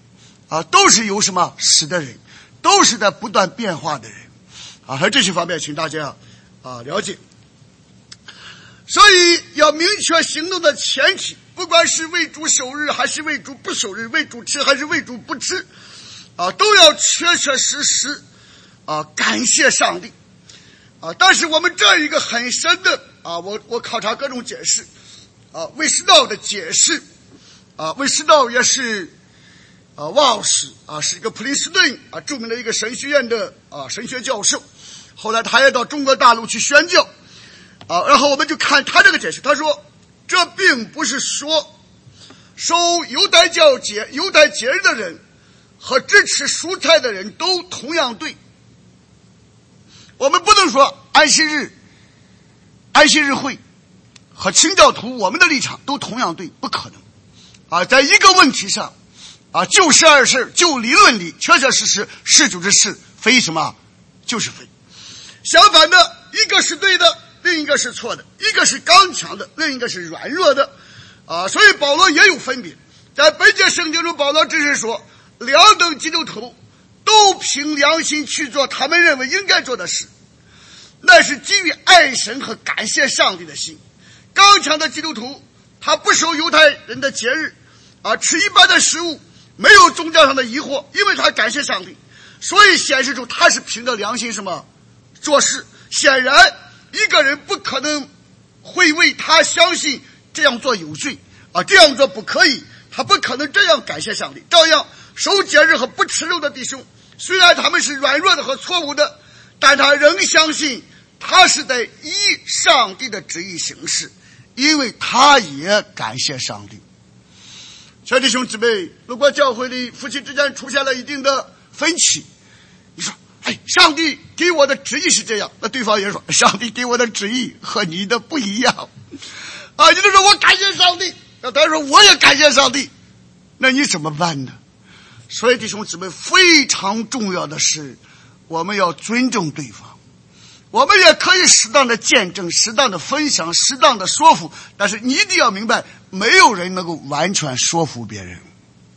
Speaker 1: 啊，都是有什么死的人，都是在不断变化的人啊。在这些方面请大家啊了解。所以要明确行动的前提，不管是为主守日还是为主不守日，为主吃还是为主不吃啊，都要确确实实啊感谢上帝啊。但是我们这一个很深的啊，我我考察各种解释啊，魏师道的解释啊，魏师道也是啊王老师啊，是一个普林斯顿啊著名的一个神学院的啊神学教授，后来他也到中国大陆去宣教啊。然后我们就看他这个解释，他说这并不是说守犹太教节犹太节日的人和支持蔬菜的人都同样对。我们不能说安息日安息日会和清教徒我们的立场都同样对，不可能啊。在一个问题上啊，就事二事，就理论里确确实实是主之事，非什么就是非。相反的，一个是对的，另一个是错的，一个是刚强的，另一个是软弱的啊。所以保罗也有分别。在本节圣经中，保罗只是说两等基督徒都凭良心去做他们认为应该做的事，那是基于爱神和感谢上帝的心。刚强的基督徒他不守犹太人的节日啊，吃一般的食物，没有宗教上的疑惑，因为他感谢上帝，所以显示出他是凭着良心什么做事。显然一个人不可能会为他相信这样做有罪啊，这样做不可以，他不可能这样感谢上帝。照样守节日和不吃肉的弟兄，虽然他们是软弱的和错误的，但他仍相信他是在依上帝的旨意行事，因为他也感谢上帝。小弟兄姊妹，如果教会里夫妻之间出现了一定的分歧，你说哎，上帝给我的旨意是这样，那对方也说上帝给我的旨意和你的不一样啊。你就说我感谢上帝，那他说我也感谢上帝，那你怎么办呢？所以弟兄姊妹，非常重要的是我们要尊重对方。我们也可以适当的见证，适当的分享，适当的说服，但是你一定要明白，没有人能够完全说服别人。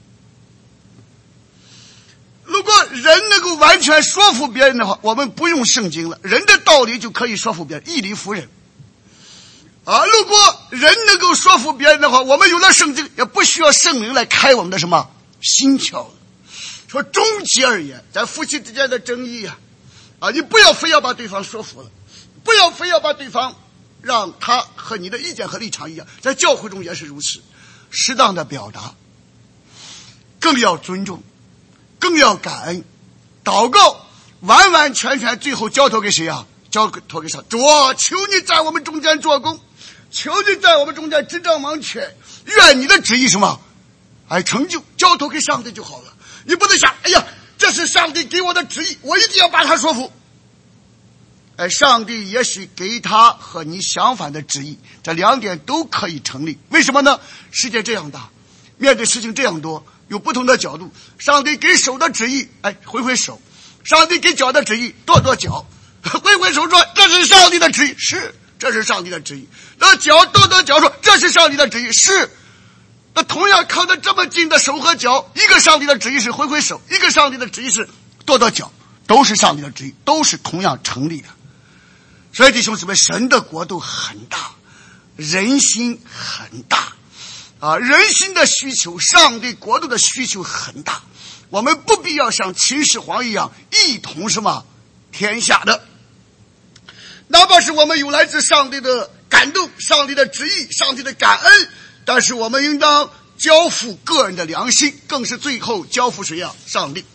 Speaker 1: 如果人能够完全说服别人的话，我们不用圣经了，人的道理就可以说服别人，以理服人啊。如果人能够说服别人的话，我们有了圣经，也不需要圣灵来开我们的什么心窍了。说终极而言，在夫妻之间的争议啊啊，你不要非要把对方说服了，不要非要把对方让他和你的意见和立场一样，在教会中也是如此，适当的表达，更要尊重，更要感恩，祷告完完全全最后交托给谁啊？交托给上帝。主啊，求你在我们中间做工，求你在我们中间执掌王权，愿你的旨意什么哎成就，交托给上帝就好了。你不能想哎呀，这是上帝给我的旨意，我一定要把他说服。哎，上帝也许给他和你相反的旨意，这两点都可以成立。为什么呢？世界这样大，面对事情这样多，有不同的角度。上帝给手的旨意，哎，挥挥手；上帝给脚的旨意，跺跺脚，挥挥手说这是上帝的旨意，是，这是上帝的旨意。那脚跺跺脚说这是上帝的旨意，是。那同样靠得这么近的手和脚，一个上帝的旨意是挥挥手，一个上帝的旨意是跺跺脚，都是上帝的旨意，都是同样成立的。所以弟兄姊妹，神的国度很大，人心很大啊，人心的需求，上帝国度的需求很大，我们不必要像秦始皇一样一统什么天下的。哪怕是我们有来自上帝的感动，上帝的旨意，上帝的感恩，但是我们应当交付个人的良心，更是最后交付谁呀？上帝。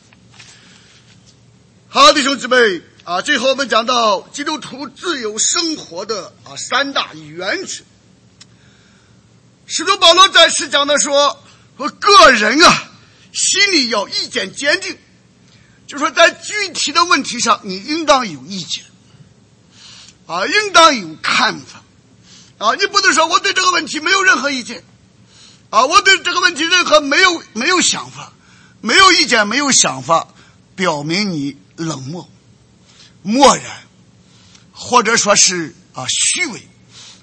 Speaker 1: 好，弟兄姊妹啊，最后我们讲到基督徒自由生活的啊三大原则。使徒保罗在此讲的说，说个人啊心里要意见坚定，就说在具体的问题上你应当有意见啊，应当有看法啊，你不能说我对这个问题没有任何意见啊，我对这个问题任何没有没有想法，没有意见，没有想法，表明你冷漠漠然，或者说是啊虚伪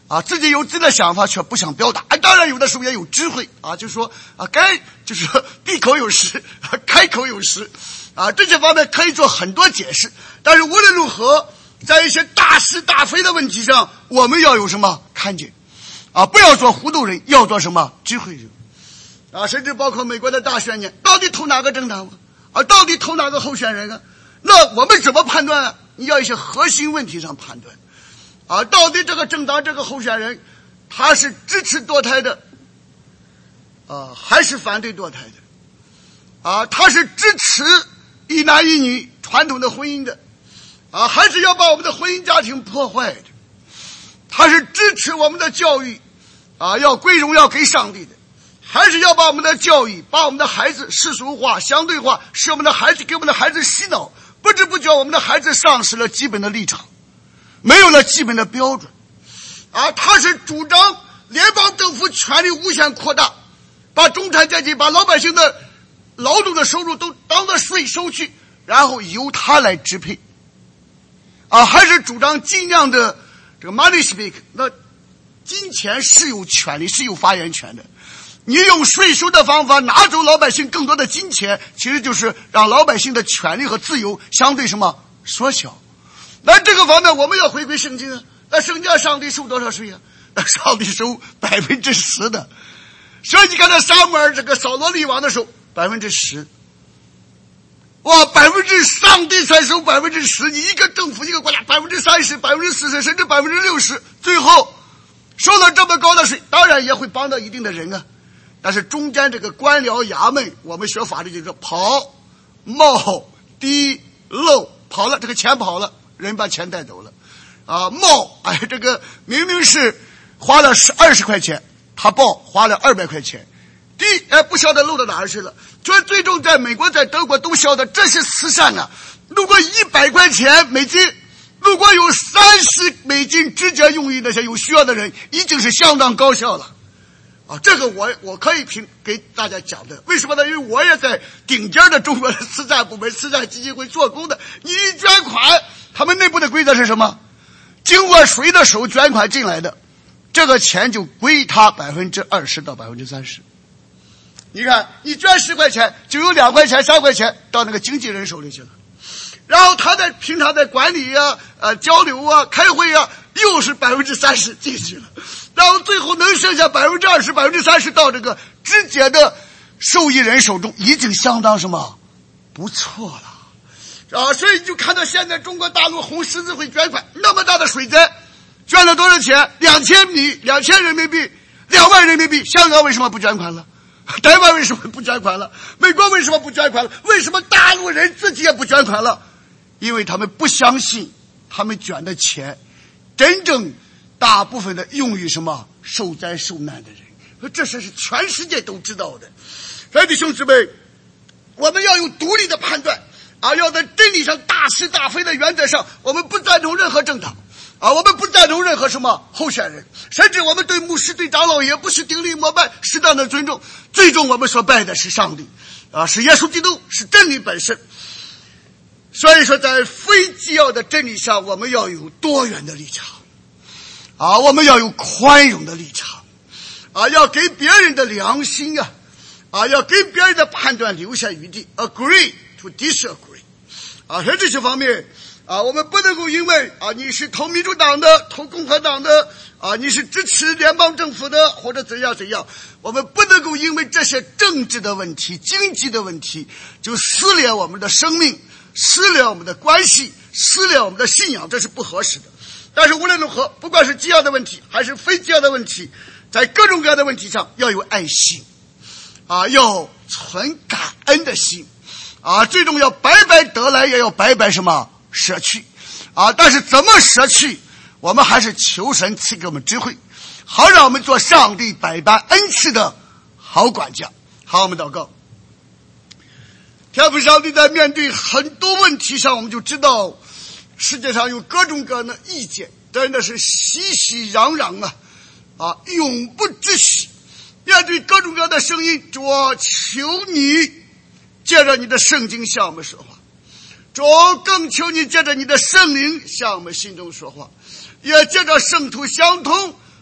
Speaker 1: 啊，自己有自己的想法却不想表达。当然有的时候也有智慧啊，就说啊，该就是闭口有时，开口有时啊，这些方面可以做很多解释。但是无论如何，在一些大是大非的问题上，我们要有什么看见啊，不要做糊涂人，要做什么智慧人啊，甚至包括美国的大选年，到底投哪个政党啊？啊，到底投哪个候选人啊？那我们怎么判断啊？你要一些核心问题上判断啊，到底这个政党这个候选人他是支持堕胎的啊，还是反对堕胎的啊？他是支持一男一女传统的婚姻的啊，还是要把我们的婚姻家庭破坏的？他是支持我们的教育啊，要归荣耀给上帝的，还是要把我们的教育把我们的孩子世俗化相对化，使我们的孩子给我们的孩子洗脑，不知不觉我们的孩子丧失了基本的立场，没有了基本的标准啊！他是主张联邦政府权力无限扩大，把中产阶级把老百姓的劳动的收入都当作税收去，然后由他来支配啊！还是主张尽量的这个 money speak， 那金钱是有权利是有发言权的，你用税收的方法拿走老百姓更多的金钱，其实就是让老百姓的权利和自由相对什么缩小。那这个方面我们要回归圣经啊，那圣经上帝收多少税啊？那上帝收百分之十的。所以你看到撒母耳这个扫罗立王的时候百分之十，哇，百分之上帝才收百分之十，你一个政府一个国家百分之三十、百分之四十，甚至百分之六十，最后收了这么高的税，当然也会帮到一定的人啊。但是中间这个官僚衙门，我们学法律就是跑、冒、滴、漏，跑了，这个钱跑了，人把钱带走了，啊，冒，哎，这个明明是花了十二十块钱，他报花了二百块钱，滴，哎，不晓得漏到哪儿去了。所以最终在美国、在德国都晓得这是慈善啊。如果一百块钱美金，如果有三十美金直接用于那些有需要的人，已经是相当高效了。啊，这个我我可以凭给大家讲的，为什么呢？因为我也在顶尖的中国的慈善部门、慈善基金会做工的。你一捐款，他们内部的规则是什么？经过谁的手捐款进来的，这个钱就归他百分之二十到百分之三十。你看，你捐十块钱，就有两块钱、三块钱到那个经纪人手里去了，然后他在平常在管理啊、呃交流啊、开会啊，又是百分之三十进去了。然后最后能剩下百分之二十、百分之三十到这个直接的受益人手中，已经相当什么不错了啊！所以你就看到现在中国大陆红十字会捐款那么大的水灾，捐了多少钱？两千米、两千人民币、两万人民币。香港为什么不捐款了？台湾为什么不捐款了？美国为什么不捐款了？为什么大陆人自己也不捐款了？因为他们不相信他们捐的钱真正大部分的用于什么受灾受难的人，这是全世界都知道的。所以弟兄姊妹，我们要有独立的判断啊，要在真理上大是大非的原则上，我们不赞同任何政党啊，我们不赞同任何什么候选人，甚至我们对牧师、对长老也不是顶礼膜拜，适当的尊重。最终我们所拜的是上帝啊，是耶稣基督，是真理本身。所以说，在非基要的真理上，我们要有多元的立场啊，我们要有宽容的立场啊，要给别人的良心啊啊，要给别人的判断留下余地 ，agree to disagree 啊，在这些方面啊，我们不能够因为啊你是投民主党的、投共和党的啊，你是支持联邦政府的或者怎样怎样，我们不能够因为这些政治的问题、经济的问题就撕裂我们的生命、撕裂我们的关系、撕裂我们的信仰，这是不合适的。但是无论如何，不管是基要的问题还是非基要的问题，在各种各样的问题上要有爱心啊，要存感恩的心啊，最终要白白得来，也要白白什么舍去啊。但是怎么舍去，我们还是求神赐给我们智慧，好让我们做上帝百般恩赐的好管家。好，我们祷告。天父上帝，在面对很多问题上，我们就知道世界上有各种各样的意见，真的是熙熙攘攘啊啊，永不止息。面对各种各样的声音，主啊，求你借着你的圣经向我们说话，主，更求你借着你的圣灵向我们心中说话，也借着圣徒相通，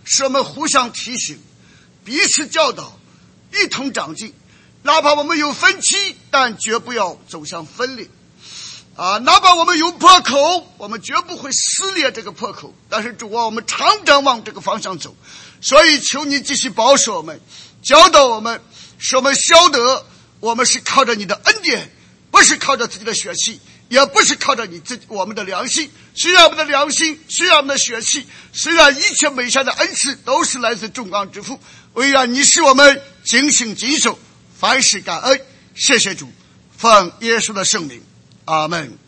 Speaker 1: 使我们互相提醒，彼此教导，一同长进。哪怕我们有分歧，但绝不要走向分裂啊！哪怕我们有破口，我们绝不会撕裂这个破口。但是主啊，我们常常往这个方向走，所以求你继续保守我们，教导我们，使我们晓得我们是靠着你的恩典，不是靠着自己的血气，也不是靠着你自己我们的良心。虽然我们的良心，虽然我们的血气，虽然一切美善的恩赐都是来自众光之父，唯愿你使我们警醒谨守，凡事感恩。谢谢主，奉耶稣的圣名，阿们。